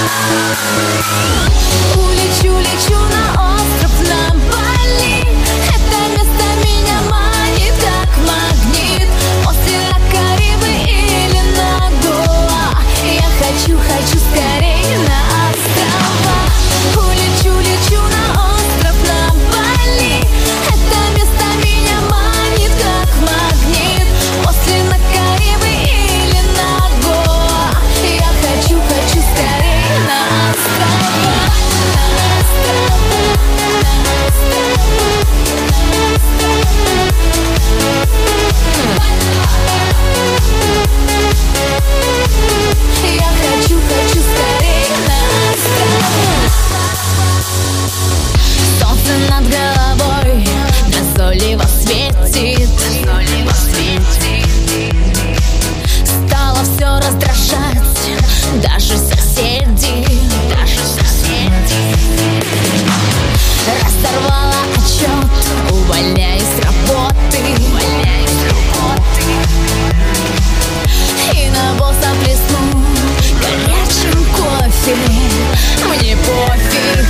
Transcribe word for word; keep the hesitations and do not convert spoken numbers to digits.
Улечу, лечу на остров, на Бали. Это место меня манит, как магнит. После на Карибы или на Гоа. Я хочу, хочу скорей на острова. Улечу, лечу на остров, на Бали. Это место меня манит, как магнит. После на Карибы или на Гоа. Я хочу, хочу скорей на острова. Я хочу, хочу скорей на острова. Солнце над головой назойливо светит, назойливо светит. Стало все раздражать, даже соседи, даже соседи. Разорвала отчет, увольняюсь с работы, увольняюсь с работы. И на босса плесну горячим кофе. Мне пофиг.